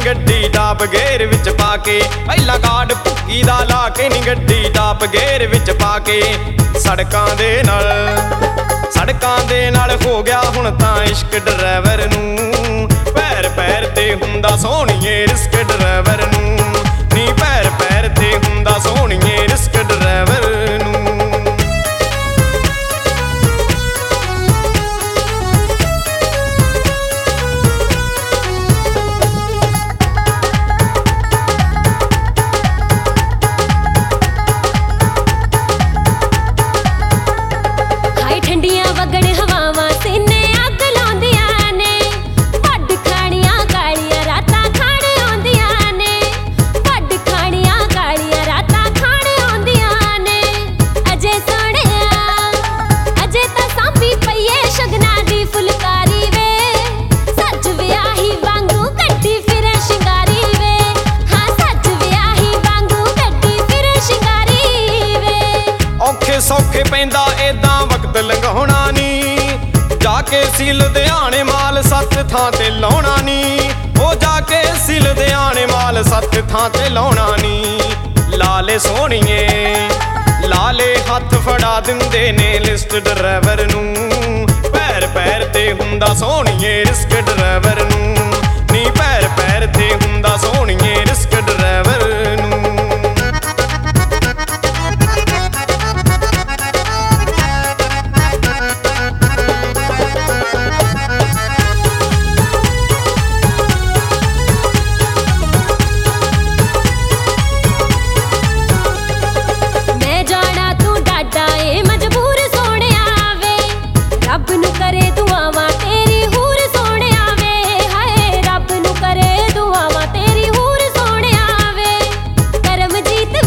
ਗੱਡੀ top gear ਵਿੱਚ ਪਾ ਕੇ। ਪਹਿਲਾਂ ਕਾਰਡ ਭੁੱਕੀ ਦਾ ਲਾ ਕੇ ਨੀ ਗੱਡੀ ਟਾਪ ਗੇਅਰ ਵਿੱਚ ਪਾ ਕੇ। ਸੜਕਾਂ ਦੇ ਨਾਲ ਹੋ ਗਿਆ ਹੁਣ ਤਾਂ ਇਸ਼ਕ ਡਰਾਈਵਰ ਨੂੰ। ਪੈਰ ਪੈਰ ਤੇ ਹੁੰਦਾ ਸੋਹਣੀਏ ਰਿਸਕ ਡਰਾਈਵਰ ਨੂੰ ਨੀ। ਪੈਰ ਪੈਰ ਤੇ ਹੁੰਦਾ ਸੋਹਣੀਏ ਰਿਸਕ ਡਰਾਈਵਰ ਨੂੰ। ਠੰਡੀਆਂ ਵਗਣ ਹਵਾਵਾਂ ਸੀਨੇ ਅੱਗ ਲਾਉਂਦੀਆਂ ਨੇ। ਵੱਢ ਖਾਣੀਆਂ ਕਾਲੀਆਂ ਰਾਤਾਂ ਖਾਣ ਆਉਂਦੀਆਂ ਨੇ। ਵੱਢ ਖਾਣੀਆਂ ਕਾਲੀਆਂ ਰਾਤਾਂ ਖਾਣ ਆਉਂਦੀਆਂ ਨੇ। ਅਜੇ ਸੋਹਣਿਆ ਅਜੇ ਤਾਂ ਸਾਂਭੀ ਪਈਏ ਸ਼ਗਨਾਂ ਦੀ ਫੁਲਕਾਰੀ ਵੇ। ਸੱਜ ਵਿਆਹੀ ਵਾਂਗੂ ਕੱਢੀ ਫਿਰੇ ਸ਼ਿੰਗਾਰੀ ਵੇ। ਹਾਂ ਸੱਜ ਵਿਆਹੀ ਵਾਂਗੂ ਕੱਢੀ ਫਿਰੇ ਸ਼ਿੰਗਾਰੀ ਵੇ। ਔਖੇ ਸੌਖੇ ਪੈਂਦਾ ਏਦਾਂ ਵਕਤ ਲੰਘਾਉਣਾ ਨੀ। ਜਾ ਕੇ ਸੀ ਲੁਧਿਆਣੇ ਮਾਲ 7 ਥਾਂ ਤੇ ਲਾਉਣਾ ਨੀ। ਉਹ ਜਾ ਕੇ ਸੀ ਲੁਧਿਆਣੇ ਮਾਲ 7 ਥਾਂ ਤੇ ਲਾਉਣਾ ਨੀ। ਲਾਲੇ ਸੋਹਣੀਏ ਲਾਲੇ ਹੱਥ ਫੜਾ ਦਿੰਦੇ ਨੇ ਲਿਸਟ ਡਰਾਈਵਰ ਨੂੰ। ਪੈਰ ਪੈਰ ਤੇ ਹੁੰਦਾ ਸੋਹਣੀਏ ਰਿਸਕ ਡਰਾਈਵਰ ਨੂੰ ਨੀ। ਪੈਰ ਪੈਰ ਤੇ ਹੁੰਦਾ ਸੋਹਣੀਏ ਰਿਸਕ ਡਰਾਈਵਰ ਨੂੰ। ਰੱਬ ਨੂੰ ਕਰੇ ਦੁਆਵਾਂ ਤੇਰੀ ਹੂਰ ਸੋਹਣਿਆ ਵੇ। ਹਾਏ ਰੱਬ ਨੂੰ ਕਰੇ ਦੁਆਵਾਂ ਤੇਰੀ ਹੂਰ ਸੋਹਣਿਆ ਵੇ। ਕਰਮਜੀਤ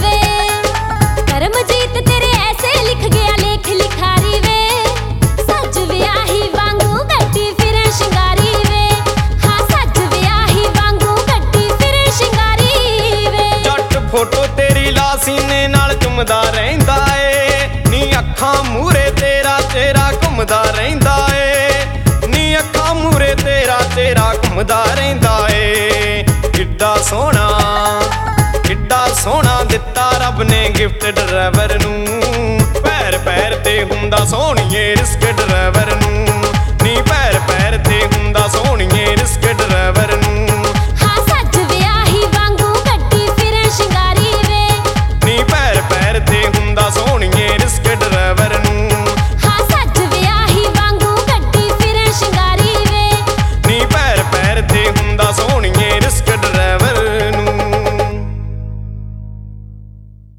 ਤੇਰੇ ਐਸੇ ਲਿਖ ਗਿਆ ਲੇਖ ਲਿਖਾਰੀ ਵੇ। ਸੱਜ ਵਿਆਹੀ ਵਾਂਗੂ ਗੱਡੀ ਫਿਰੇ ਸ਼ਿੰਗਾਰੀ ਵੇ। ਹਾਂ ਸੱਜ ਵਿਆਹੀ ਵਾਂਗੂ ਗੱਡੀ ਫਿਰੇ ਸ਼ਿੰਗਾਰੀ ਵੇ। ਜੱਟ ਫੋਟੋ ਤੇਰੀ ਲਾ ਸੀਨੇ ਨਾਲ ਚੁੰਮਦਾ ਰਹਿੰਦਾ ਏ ਨੀ। ਅੱਖਾਂ ਮੂਹਰੇ ਤੇਰਾ ਘੁੰਮਦਾ ਰਹਿੰਦਾ ਏ ਨੀ। ਅੱਖਾਂ ਮੂਹਰੇ ਤੇਰਾ ਘੁੰਮਦਾ ਰਹਿੰਦਾ ਏ। ਕਿੱਡਾ ਸੋਹਣਾ ਦਿੱਤਾ ਰੱਬ ਨੇ ਗਿਫਟ ਡਰਾਈਵਰ ਨੂੰ। ਪੈਰ ਪੈਰ ਤੇ ਹੁੰਦਾ ਸੋਹਣੀਏ ਰਿਸਕ ਡਰਾਈਵਰ ਨੂੰ ਨੀ। ਪੈਰ ਪੈਰ ਤੇ ਹੁੰਦਾ ਸੋਹਣੀਏ ਰਿਸਕ